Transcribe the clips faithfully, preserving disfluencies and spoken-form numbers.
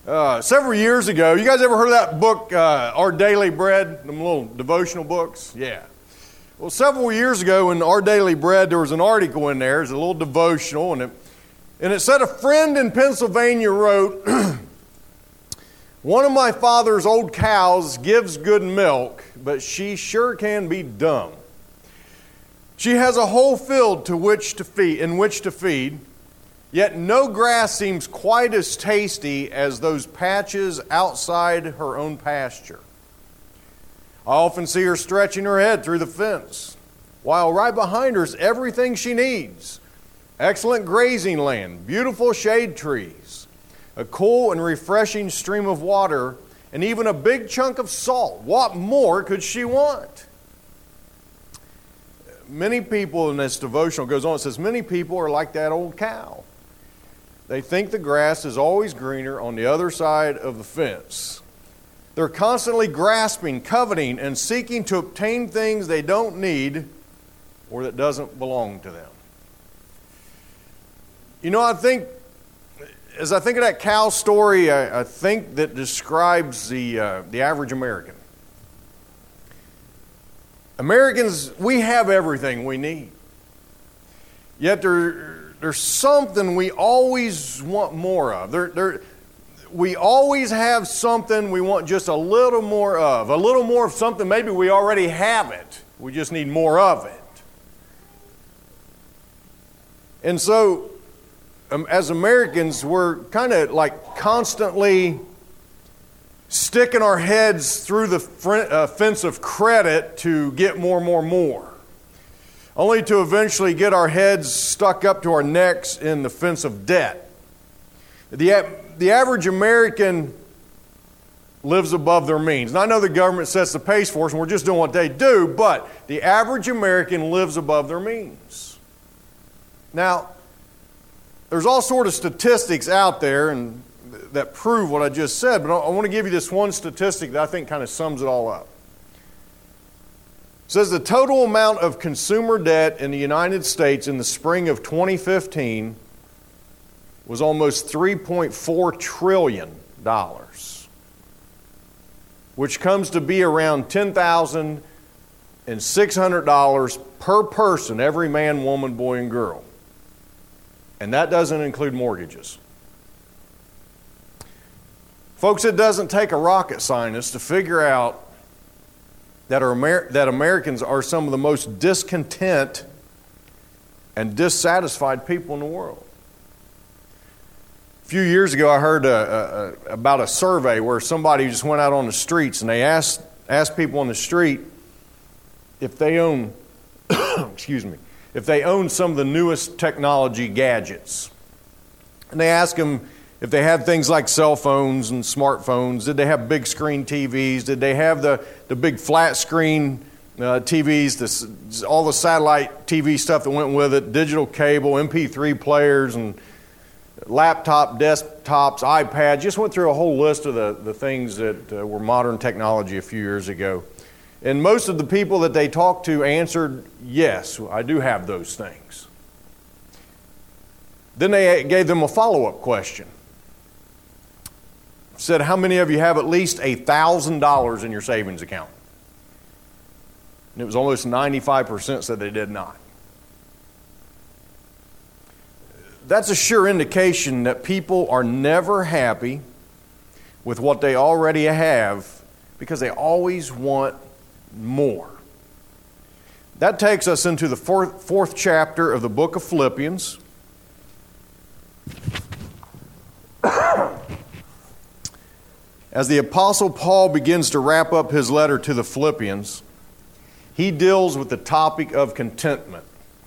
Uh, several years ago, you guys ever heard of that book, uh, Our Daily Bread, them little devotional books? Yeah. Well, several years ago in Our Daily Bread, there was an article in there, it was a little devotional, and it, and it said a friend in Pennsylvania wrote, one of my father's old cows gives good milk, but she sure can be dumb. She has a whole field to which to feed, in which to feed, yet no grass seems quite as tasty as those patches outside her own pasture. I often see her stretching her head through the fence, while right behind her is everything she needs. Excellent grazing land, beautiful shade trees, a cool and refreshing stream of water, and even a big chunk of salt. What more could she want? Many people in this devotional goes on, it says, many people are like that old cow. They think the grass is always greener on the other side of the fence. They're constantly grasping, coveting, and seeking to obtain things they don't need or that doesn't belong to them. You know, I think, as I think of that cow story, I, I think that describes the, uh, the average American. Americans, we have everything we need. Yet there There's something we always want more of. There, there, we always have something we want just a little more of. A little more of something, maybe we already have it. We just need more of it. And so, um, as Americans, we're kind of like constantly sticking our heads through the fr- uh, fence of credit to get more, more, more. Only to eventually get our heads stuck up to our necks in the fence of debt. The, the average American lives above their means. Now, I know the government sets the pace for us and we're just doing what they do, but the average American lives above their means. Now, there's all sorts of statistics out there and that prove what I just said, but I want to give you this one statistic that I think kind of sums it all up. It says the total amount of consumer debt in the United States in the spring of twenty fifteen was almost three point four trillion dollars, which comes to be around ten thousand six hundred dollars per person, every man, woman, boy, and girl. And that doesn't include mortgages. Folks, it doesn't take a rocket scientist to figure out that, are Amer- that Americans are some of the most discontent and dissatisfied people in the world. A few years ago, I heard a, a, a, about a survey where somebody just went out on the streets and they asked, asked people on the street if they own, excuse me, if they own some of the newest technology gadgets. And they asked them if they had things like cell phones and smartphones. Did they have big screen T Vs? Did they have the, the big flat screen uh, T Vs, this, all the satellite T V stuff that went with it, digital cable, M P three players, and laptop, desktops, iPads? Just went through a whole list of the, the things that uh, were modern technology a few years ago. And most of the people that they talked to answered, yes, I do have those things. Then they gave them a follow-up question. Said, how many of you have at least one thousand dollars in your savings account? And it was almost ninety-five percent said they did not. That's a sure indication that people are never happy with what they already have because they always want more. That takes us into the fourth, fourth chapter of the book of Philippians. As the Apostle Paul begins to wrap up his letter to the Philippians, he deals with the topic of contentment.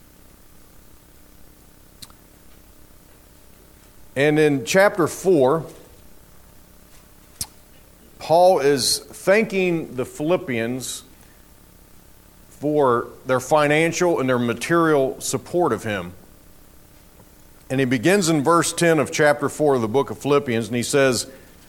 And in chapter four, Paul is thanking the Philippians for their financial and their material support of him. And he begins in verse ten of chapter four of the book of Philippians, and he says,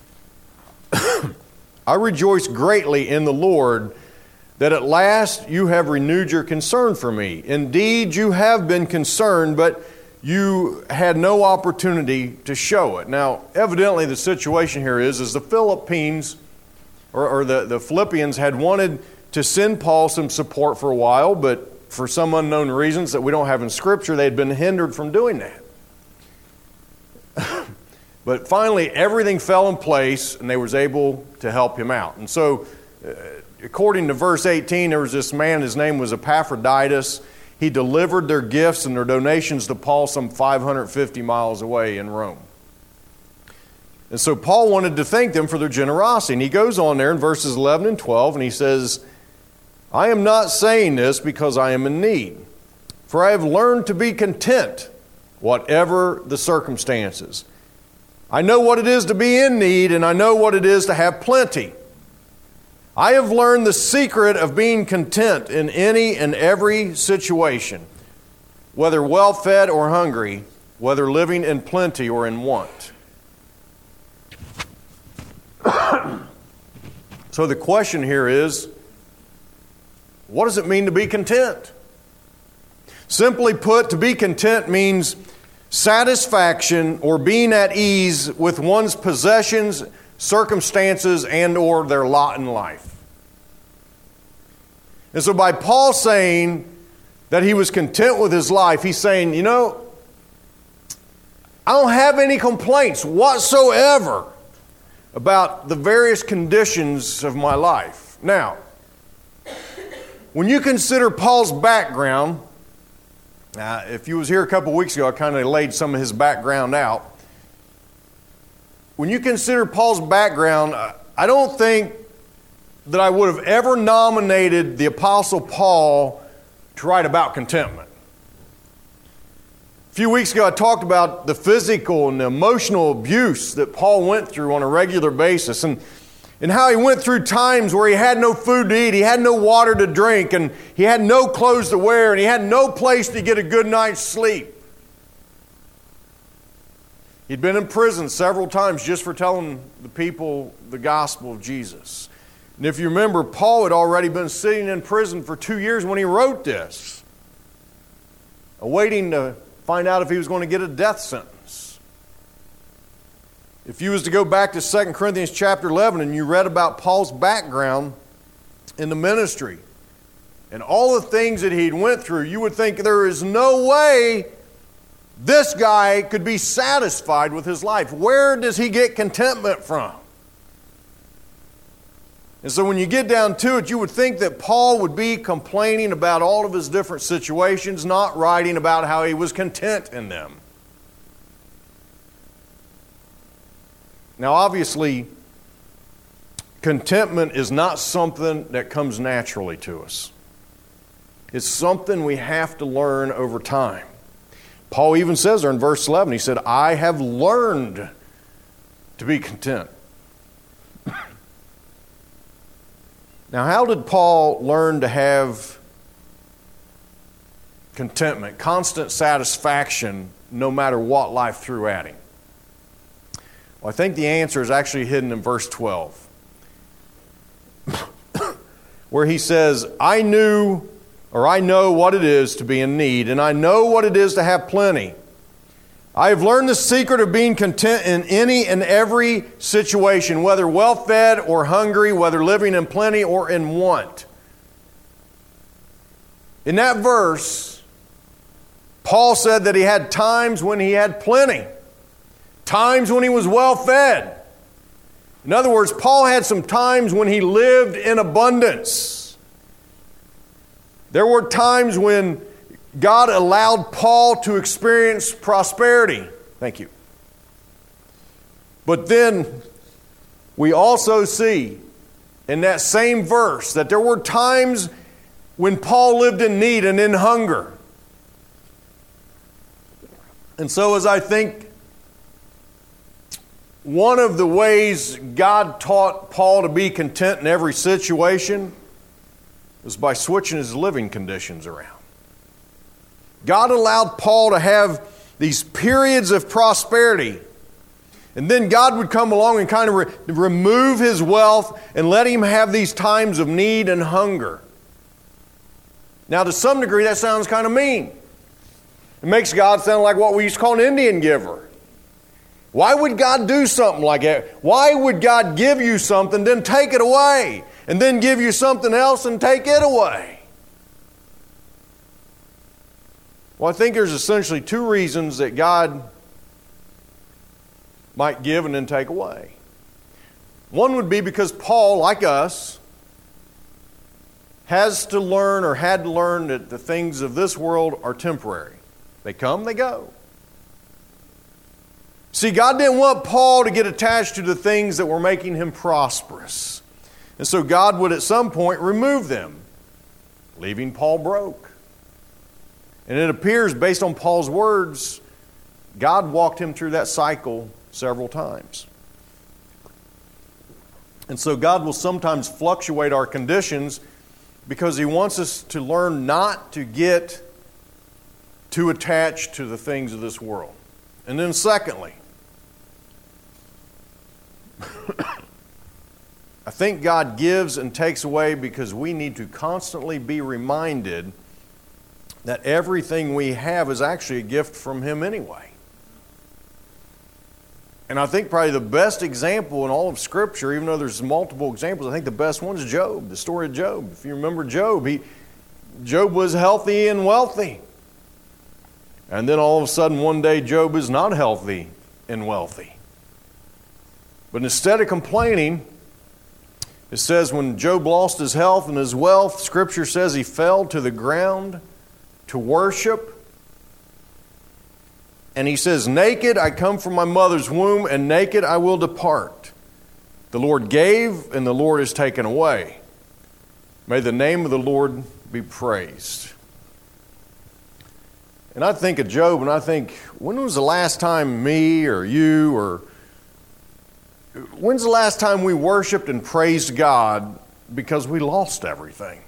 I rejoice greatly in the Lord that at last you have renewed your concern for me. Indeed, you have been concerned, but you had no opportunity to show it. Now, evidently the situation here is, is the Philippines, or, or the, the Philippians had wanted to send Paul some support for a while, but for some unknown reasons that we don't have in Scripture, they had been hindered from doing that. But finally, everything fell in place, and they was able to help him out. And so, uh, according to verse eighteen, there was this man, his name was Epaphroditus. He delivered their gifts and their donations to Paul some five hundred fifty miles away in Rome. And so Paul wanted to thank them for their generosity. And he goes on there in verses eleven and twelve, and he says, I am not saying this because I am in need, for I have learned to be content, whatever the circumstances. I know what it is to be in need, and I know what it is to have plenty. I have learned the secret of being content in any and every situation, whether well-fed or hungry, whether living in plenty or in want. So the question here is, what does it mean to be content? Simply put, to be content means satisfaction or being at ease with one's possessions, circumstances, and or their lot in life. And so by Paul saying that he was content with his life, he's saying, you know, I don't have any complaints whatsoever about the various conditions of my life. Now, when you consider Paul's background, uh, if you was here a couple weeks ago, I kind of laid some of his background out. When you consider Paul's background, I don't think that I would have ever nominated the Apostle Paul to write about contentment. A few weeks ago, I talked about the physical and the emotional abuse that Paul went through on a regular basis, and, and how he went through times where he had no food to eat, he had no water to drink, and he had no clothes to wear, and he had no place to get a good night's sleep. He'd been in prison several times just for telling the people the gospel of Jesus. And if you remember, Paul had already been sitting in prison for two years when he wrote this, awaiting to find out if he was going to get a death sentence. If you was to go back to Second Corinthians chapter eleven and you read about Paul's background in the ministry and all the things that he'd went through, you would think there is no way this guy could be satisfied with his life. Where does he get contentment from? And so when you get down to it, you would think that Paul would be complaining about all of his different situations, not writing about how he was content in them. Now, obviously, contentment is not something that comes naturally to us. It's something we have to learn over time. Paul even says there in verse eleven, he said, I have learned to be content. Now, how did Paul learn to have contentment, constant satisfaction, no matter what life threw at him? Well, I think the answer is actually hidden in verse twelve, where he says, I knew, or I know what it is to be in need, and I know what it is to have plenty. I have learned the secret of being content in any and every situation, whether well-fed or hungry, whether living in plenty or in want. In that verse, Paul said that he had times when he had plenty, times when he was well-fed. In other words, Paul had some times when he lived in abundance. There were times when God allowed Paul to experience prosperity. Thank you. But then we also see in that same verse that there were times when Paul lived in need and in hunger. And so as I think one of the ways God taught Paul to be content in every situation was by switching his living conditions around. God allowed Paul to have these periods of prosperity. And then God would come along and kind of re- remove his wealth and let him have these times of need and hunger. Now, to some degree, that sounds kind of mean. It makes God sound like what we used to call an Indian giver. Why would God do something like that? Why would God give you something, then take it away, and then give you something else and take it away? Well, I think there's essentially two reasons that God might give and then take away. One would be because Paul, like us, has to learn or had to learn that the things of this world are temporary. They come, they go. See, God didn't want Paul to get attached to the things that were making him prosperous. And so God would at some point remove them, leaving Paul broke. And it appears, based on Paul's words, God walked him through that cycle several times. And so God will sometimes fluctuate our conditions because He wants us to learn not to get too attached to the things of this world. And then secondly, I think God gives and takes away because we need to constantly be reminded that everything we have is actually a gift from Him anyway. And I think probably the best example in all of Scripture, even though there's multiple examples, I think the best one is Job, the story of Job. If you remember Job, he, Job was healthy and wealthy. And then all of a sudden one day Job is not healthy and wealthy. But instead of complaining, it says when Job lost his health and his wealth, Scripture says he fell to the ground to worship. And he says, "Naked I come from my mother's womb, and naked I will depart. The Lord gave, and the Lord has taken away. May the name of the Lord be praised." And I think of Job, and I think, when was the last time me or you or when's the last time we worshiped and praised God because we lost everything?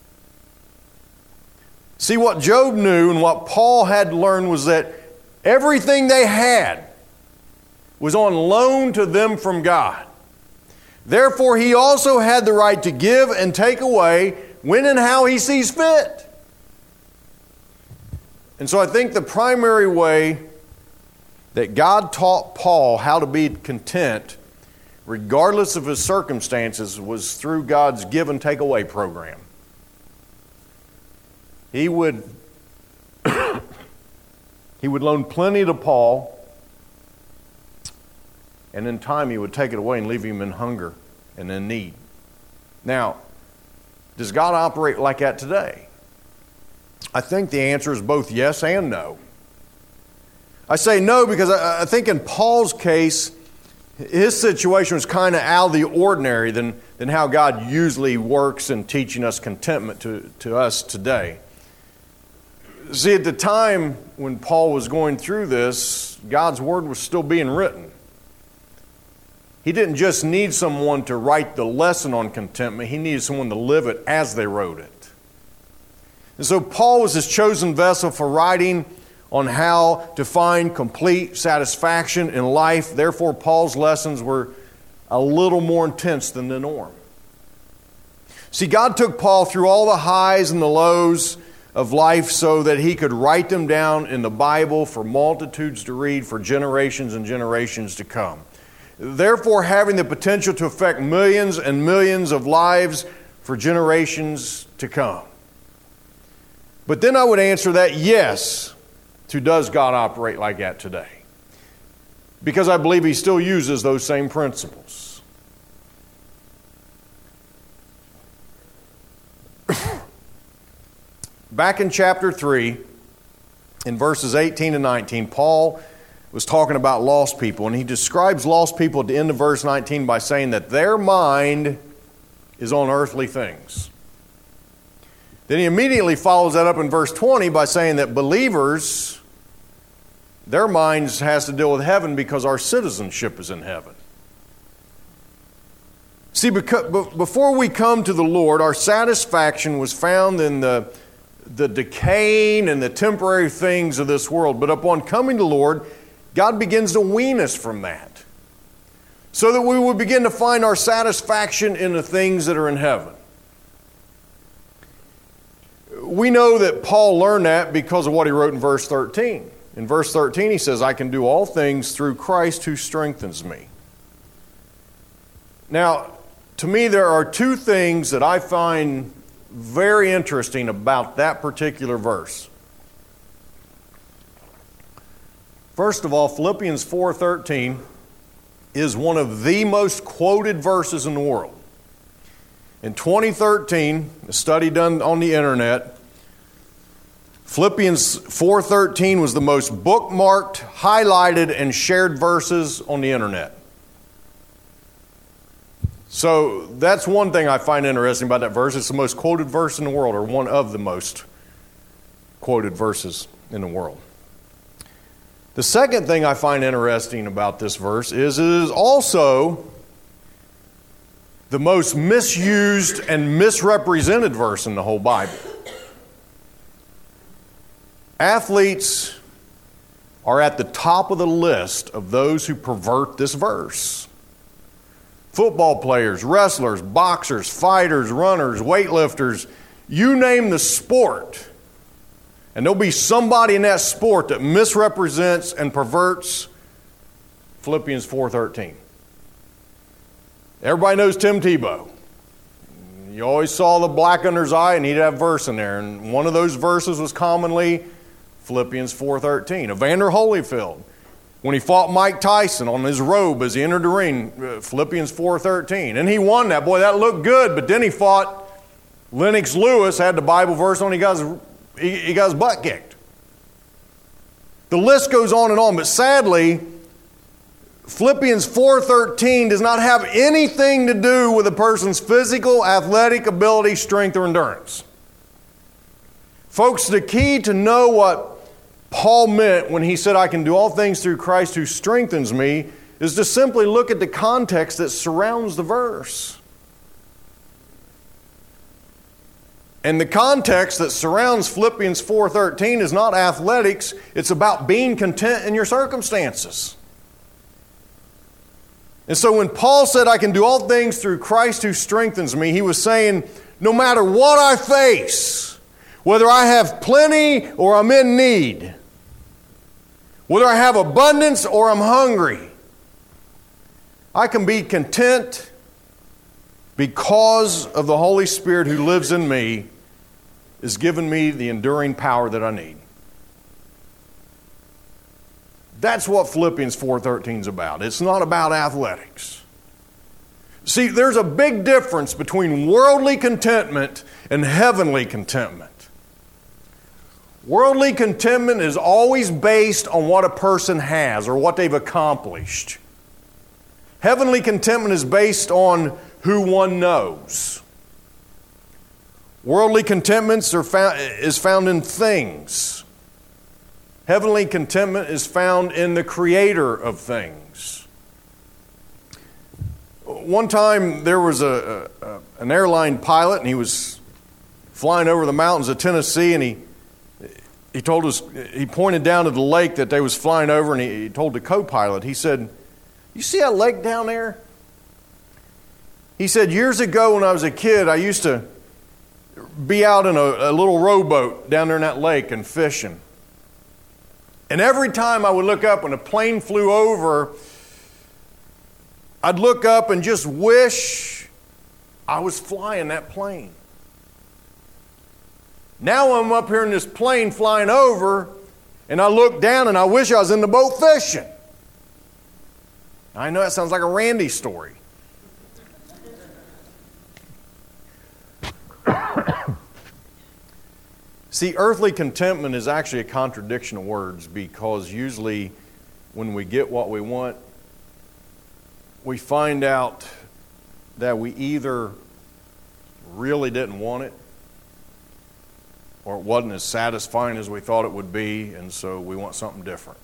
See, what Job knew and what Paul had learned was that everything they had was on loan to them from God. Therefore, he also had the right to give and take away when and how he sees fit. And so I think the primary way that God taught Paul how to be content, regardless of his circumstances, was through God's give and take away program. He would He would loan plenty to Paul, and in time he would take it away and leave him in hunger and in need. Now, does God operate like that today? I think the answer is both yes and no. I say no because I, I think in Paul's case, his situation was kind of out of the ordinary than, than how God usually works in teaching us contentment to, to us today. See, at the time when Paul was going through this, God's Word was still being written. He didn't just need someone to write the lesson on contentment. He needed someone to live it as they wrote it. And so Paul was his chosen vessel for writing on how to find complete satisfaction in life. Therefore, Paul's lessons were a little more intense than the norm. See, God took Paul through all the highs and the lows of life so that he could write them down in the Bible for multitudes to read for generations and generations to come. Therefore, having the potential to affect millions and millions of lives for generations to come. But then I would answer that yes to does God operate like that today? Because I believe He still uses those same principles. Back in chapter three, in verses eighteen and nineteen, Paul was talking about lost people, and he describes lost people at the end of verse nineteen by saying that their mind is on earthly things. Then he immediately follows that up in verse twenty by saying that believers, their minds has to deal with heaven because our citizenship is in heaven. See, before we come to the Lord, our satisfaction was found in the the decaying and the temporary things of this world. But upon coming to the Lord, God begins to wean us from that, so that we will begin to find our satisfaction in the things that are in heaven. we know that Paul learned that because of what he wrote in verse thirteen. In verse thirteen, he says, I can do all things through Christ who strengthens me. Now, to me, there are two things that I find very interesting about that particular verse. First of all, Philippians four thirteen is one of the most quoted verses in the world. In twenty thirteen, a study done on the internet, Philippians four thirteen was the most bookmarked, highlighted, and shared verses on the internet. So that's one thing I find interesting about that verse. It's the most quoted verse in the world, or one of the most quoted verses in the world. The second thing I find interesting about this verse is it is also the most misused and misrepresented verse in the whole Bible. Athletes are at the top of the list of those who pervert this verse. Football players, wrestlers, boxers, fighters, runners, weightlifters, you name the sport, and there'll be somebody in that sport that misrepresents and perverts Philippians four thirteen. Everybody knows Tim Tebow. You always saw the black under his eye, and he'd have a verse in there. And one of those verses was commonly Philippians four thirteen. Evander Holyfield, when he fought Mike Tyson on his robe as he entered the ring, Philippians four thirteen. And he won that. Boy, that looked good. But then he fought Lennox Lewis, had the Bible verse on, he got his, he, he got his butt kicked. The list goes on and on. But sadly, Philippians four thirteen does not have anything to do with a person's physical, athletic ability, strength, or endurance. Folks, the key to know what Paul meant when he said, I can do all things through Christ who strengthens me, is to simply look at the context that surrounds the verse. And the context that surrounds Philippians four thirteen is not athletics, it's about being content in your circumstances. And so when Paul said, I can do all things through Christ who strengthens me, he was saying, no matter what I face, whether I have plenty or I'm in need, whether I have abundance or I'm hungry, I can be content because of the Holy Spirit who lives in me has given me the enduring power that I need. That's what Philippians four thirteen is about. It's not about athletics. See, there's a big difference between worldly contentment and heavenly contentment. Worldly contentment is always based on what a person has or what they've accomplished. Heavenly contentment is based on who one knows. Worldly contentment are found, is found in things. Heavenly contentment is found in the Creator of things. One time there was a, a an airline pilot, and he was flying over the mountains of Tennessee, and he he told us he pointed down to the lake that they was flying over, and he, he told the co-pilot, he said, "You see that lake down there?" He said, "Years ago when I was a kid, I used to be out in a, a little rowboat down there in that lake and fishing. And every time I would look up when a plane flew over, I'd look up and just wish I was flying that plane. Now I'm up here in this plane flying over, and I look down and I wish I was in the boat fishing." I know that sounds like a Randy story. See, earthly contentment is actually a contradiction of words, because usually when we get what we want, we find out that we either really didn't want it, or it wasn't as satisfying as we thought it would be, and so we want something different.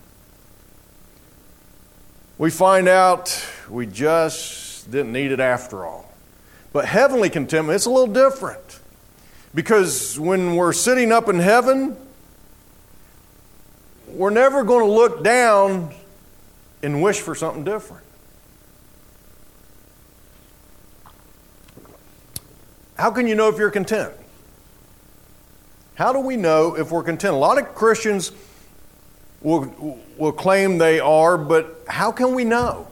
We find out we just didn't need it after all. But heavenly contentment, it's a little different. Because when we're sitting up in heaven, we're never going to look down and wish for something different. How can you know if you're content? How do we know if we're content? A lot of Christians will, will claim they are, but how can we know?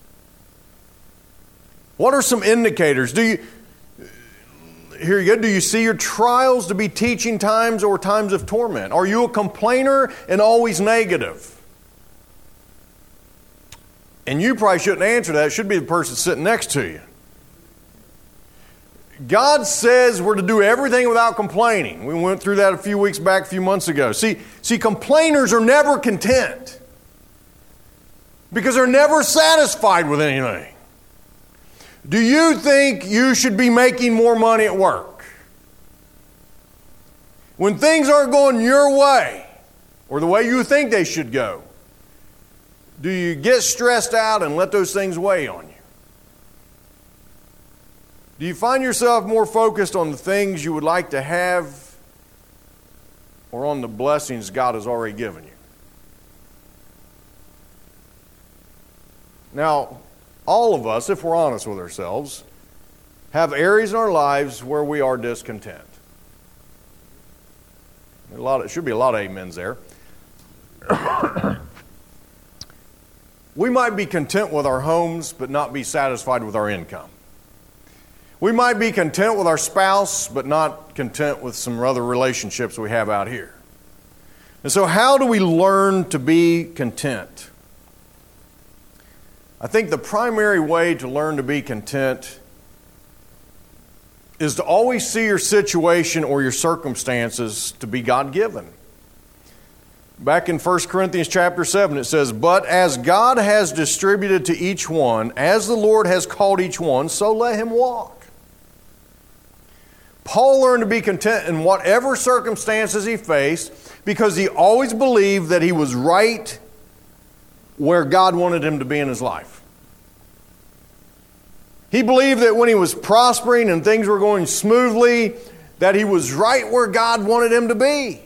What are some indicators? Do you, here you go, do you see your trials to be teaching times or times of torment? Are you a complainer and always negative? And you probably shouldn't answer that. It should be the person sitting next to you. God says we're to do everything without complaining. We went through that a few weeks back, a few months ago. See, see, complainers are never content because they're never satisfied with anything. Do you think you should be making more money at work? When things aren't going your way or the way you think they should go, do you get stressed out and let those things weigh on you? Do you find yourself more focused on the things you would like to have or on the blessings God has already given you? Now, all of us, if we're honest with ourselves, have areas in our lives where we are discontent. A lot of, there should be a lot of amens there. We might be content with our homes, but not be satisfied with our income. We might be content with our spouse, but not content with some other relationships we have out here. And so how do we learn to be content? I think the primary way to learn to be content is to always see your situation or your circumstances to be God-given. Back in First Corinthians chapter seven, it says, "But as God has distributed to each one, as the Lord has called each one, so let him walk." Paul learned to be content in whatever circumstances he faced because he always believed that he was right where God wanted him to be in his life. He believed that when he was prospering and things were going smoothly, that he was right where God wanted him to be.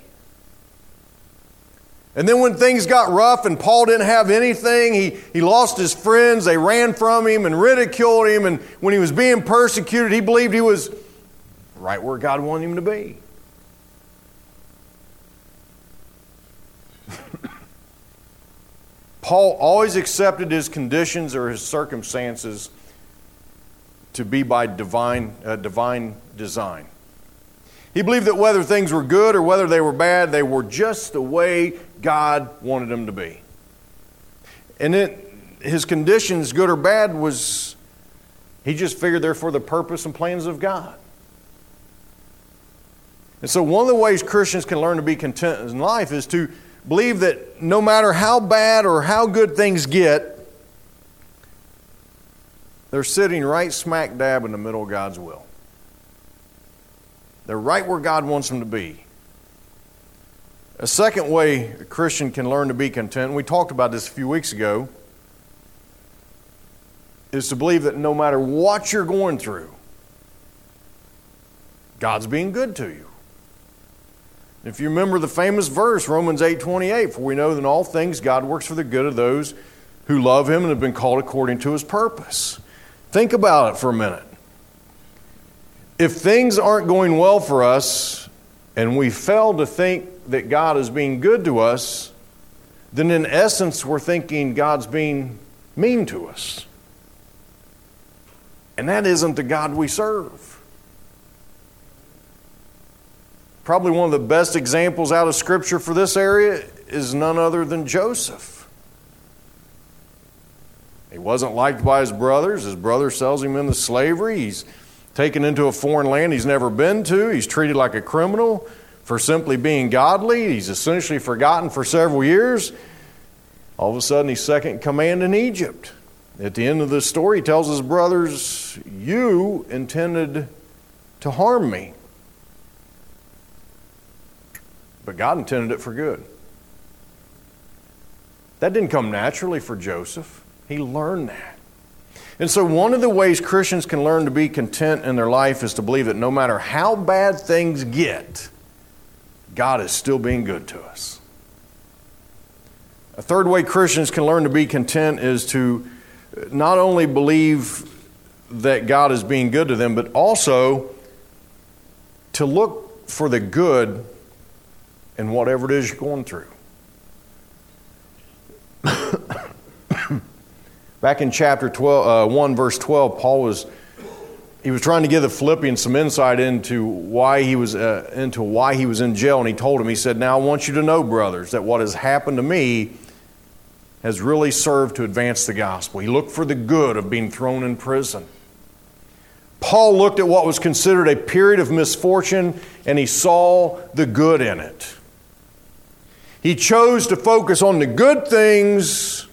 And then when things got rough and Paul didn't have anything, he, he lost his friends, they ran from him and ridiculed him, and when he was being persecuted, he believed he was right where God wanted him to be. Paul always accepted his conditions or his circumstances to be by divine, uh, divine design. He believed that whether things were good or whether they were bad, they were just the way God wanted them to be. And it, his conditions, good or bad, was, he just figured they're for the purpose and plans of God. And so one of the ways Christians can learn to be content in life is to believe that no matter how bad or how good things get, they're sitting right smack dab in the middle of God's will. They're right where God wants them to be. A second way a Christian can learn to be content, and we talked about this a few weeks ago, is to believe that no matter what you're going through, God's being good to you. If you remember the famous verse, Romans eight twenty-eight, "For we know that in all things God works for the good of those who love Him and have been called according to His purpose." Think about it for a minute. If things aren't going well for us and we fail to think that God is being good to us, then in essence we're thinking God's being mean to us. And that isn't the God we serve. Probably one of the best examples out of Scripture for this area is none other than Joseph. He wasn't liked by his brothers. His brother sells him into slavery. He's taken into a foreign land he's never been to. He's treated like a criminal for simply being godly. He's essentially forgotten for several years. All of a sudden, he's second in command in Egypt. At the end of the story, he tells his brothers, "You intended to harm me, but God intended it for good." That didn't come naturally for Joseph. He learned that. And so one of the ways Christians can learn to be content in their life is to believe that no matter how bad things get, God is still being good to us. A third way Christians can learn to be content is to not only believe that God is being good to them, but also to look for the good in whatever it is you're going through. Back in chapter twelve, uh, one, verse twelve, Paul was he was trying to give the Philippians some insight into why he was uh, into why he was in jail, and he told them, he said, "Now I want you to know, brothers, that what has happened to me has really served to advance the gospel." He looked for the good of being thrown in prison. Paul looked at what was considered a period of misfortune, and he saw the good in it. He chose to focus on the good things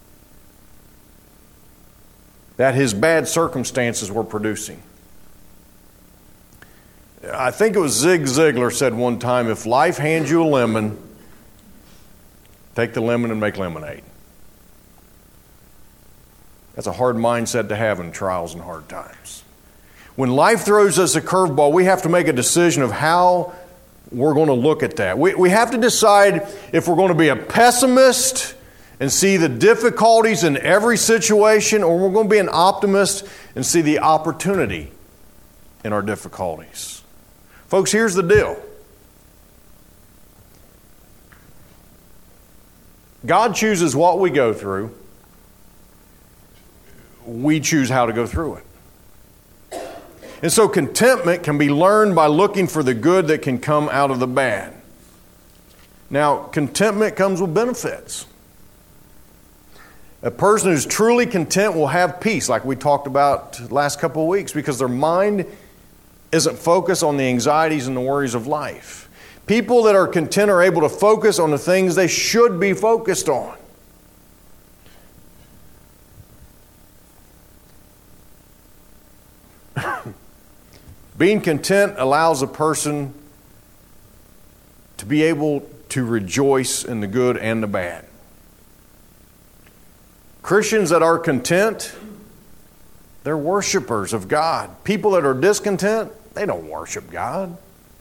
that his bad circumstances were producing. I think it was Zig Ziglar said one time, if life hands you a lemon, take the lemon and make lemonade. That's a hard mindset to have in trials and hard times. When life throws us a curveball, we have to make a decision of how we're going to look at that. We, we have to decide if we're going to be a pessimist and see the difficulties in every situation, or we're going to be an optimist and see the opportunity in our difficulties. Folks, here's the deal. God chooses what we go through. We choose how to go through it. And so contentment can be learned by looking for the good that can come out of the bad. Now, contentment comes with benefits. A person who's truly content will have peace, like we talked about the last couple of weeks, because their mind isn't focused on the anxieties and the worries of life. People that are content are able to focus on the things they should be focused on. Being content allows a person to be able to rejoice in the good and the bad. Christians that are content, they're worshipers of God. People that are discontent, they don't worship God.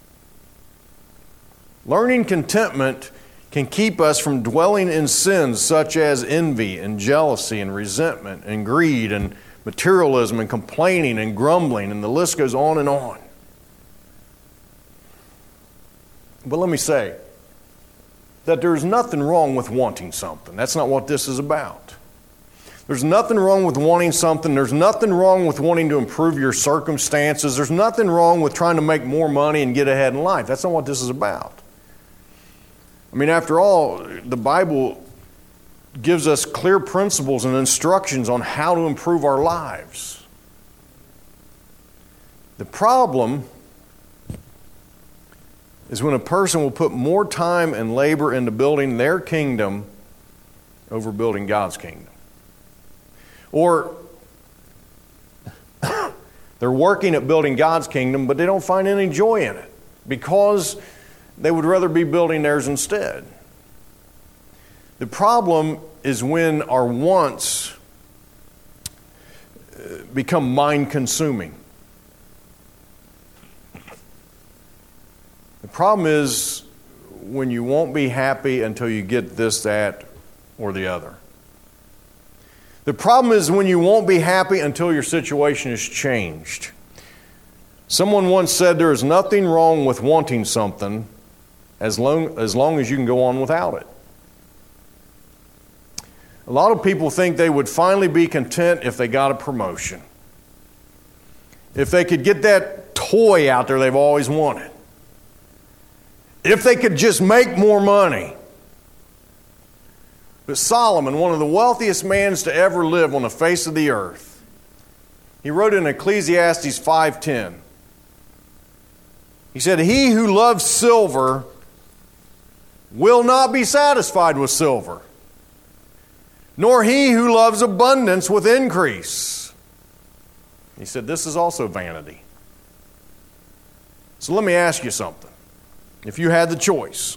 Learning contentment can keep us from dwelling in sins such as envy and jealousy and resentment and greed and materialism and complaining and grumbling, and the list goes on and on. But let me say that there's nothing wrong with wanting something. That's not what this is about. There's nothing wrong with wanting something. There's nothing wrong with wanting to improve your circumstances. There's nothing wrong with trying to make more money and get ahead in life. That's not what this is about. I mean, after all, the Bible gives us clear principles and instructions on how to improve our lives. The problem is when a person will put more time and labor into building their kingdom over building God's kingdom. Or they're working at building God's kingdom, but they don't find any joy in it because they would rather be building theirs instead. The problem is when our wants become mind-consuming. The problem is when you won't be happy until you get this, that, or the other. The problem is when you won't be happy until your situation is changed. Someone once said there is nothing wrong with wanting something as long, as long as you can go on without it. A lot of people think they would finally be content if they got a promotion. If they could get that toy out there they've always wanted. If they could just make more money. But Solomon, one of the wealthiest men to ever live on the face of the earth, he wrote in Ecclesiastes five ten. He said, "He who loves silver will not be satisfied with silver, nor he who loves abundance with increase." He said, "This is also vanity." So let me ask you something. If you had the choice,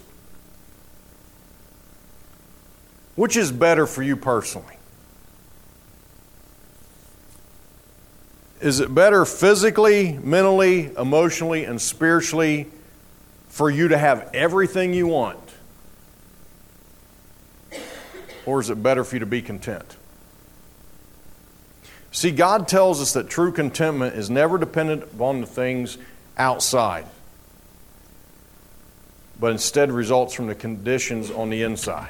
which is better for you personally? Is it better physically, mentally, emotionally, and spiritually for you to have everything you want? Or is it better for you to be content? See, God tells us that true contentment is never dependent upon the things outside. but instead results from the conditions on the inside.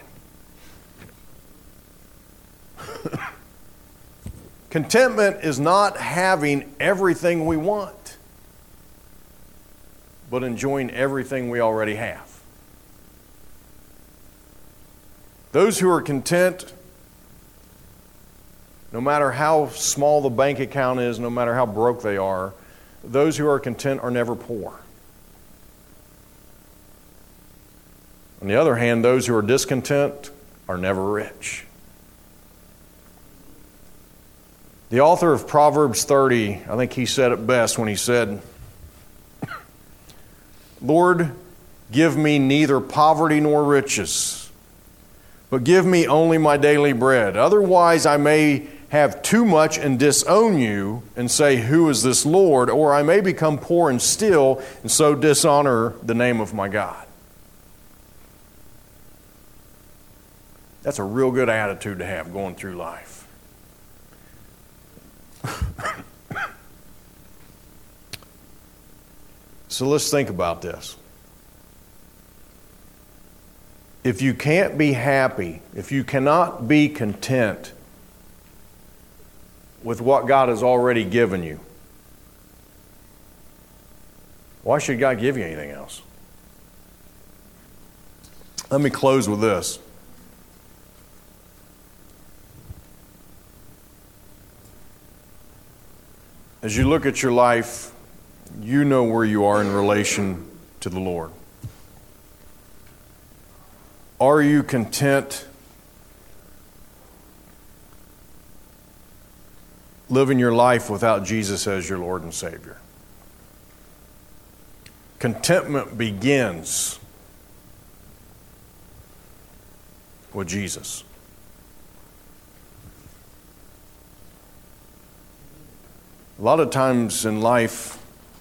Contentment is not having everything we want, but enjoying everything we already have. Those who are content, no matter how small the bank account is, no matter how broke they are, those who are content are never poor. On the other hand, those who are discontent are never rich. The author of Proverbs thirty, I think he said it best when he said, Lord, give me neither poverty nor riches, but give me only my daily bread. Otherwise I may have too much and disown you and say, who is this Lord? Or I may become poor and steal and so dishonor the name of my God. That's a real good attitude to have going through life. So let's think about this. If you can't be happy, if you cannot be content with what God has already given you, why should God give you anything else? Let me close with this. As you look at your life, you know where you are in relation to the Lord. Are you content living your life without Jesus as your Lord and Savior? Contentment begins with Jesus. A lot of times in life,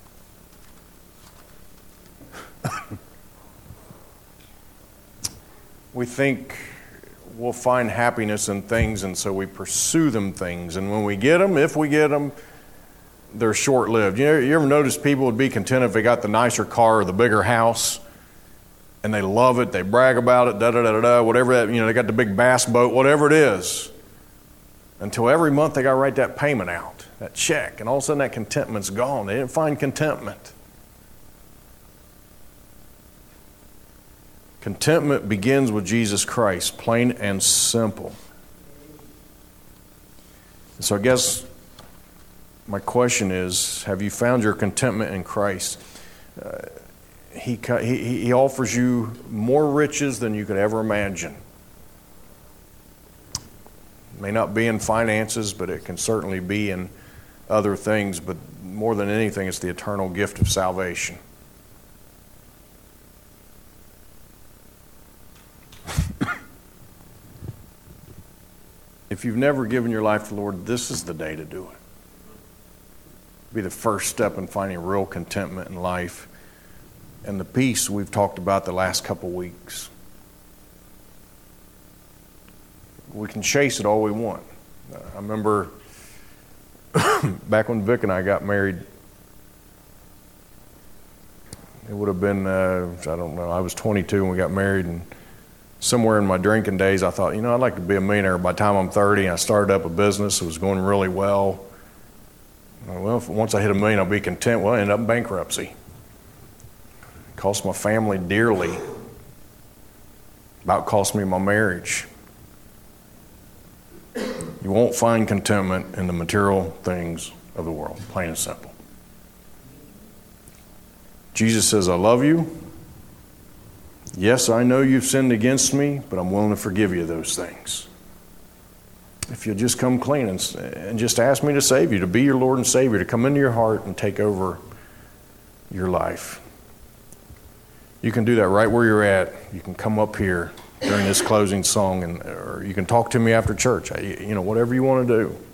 we think we'll find happiness in things, and so we pursue them things. And when we get them, if we get them, they're short-lived. You know, you ever notice people would be content if they got the nicer car or the bigger house, and they love it, they brag about it, da-da-da-da-da, whatever that, you know, they got the big bass boat, whatever it is, until every month they got to write that payment out, that check, and all of a sudden that contentment's gone. They didn't find contentment. Contentment begins with Jesus Christ, plain and simple. So I guess my question is, have you found your contentment in Christ? Uh, he, he, he offers you more riches than you could ever imagine. It may not be in finances, but it can certainly be in other things. But more than anything, it's the eternal gift of salvation. If you've never given your life to the Lord, this is the day to do it. Be the first step in finding real contentment in life and the peace we've talked about the last couple weeks. We can chase it all we want. I remember back when Vic and I got married, it would have been, uh, I don't know, I was twenty-two when we got married, and somewhere in my drinking days, I thought, you know, I'd like to be a millionaire by the time I'm thirty. I started up a business. It was going really well. Well, if, once I hit a million, I'll be content. Well, I ended up in bankruptcy. It cost my family dearly. About cost me my marriage. You won't find contentment in the material things of the world, plain and simple. Jesus says, I love you. Yes, I know you've sinned against me, but I'm willing to forgive you those things. If you'll just come clean and, and just ask me to save you, to be your Lord and Savior, to come into your heart and take over your life. You can do that right where you're at. You can come up here during this closing song, and or you can talk to me after church. I, you know, whatever you want to do.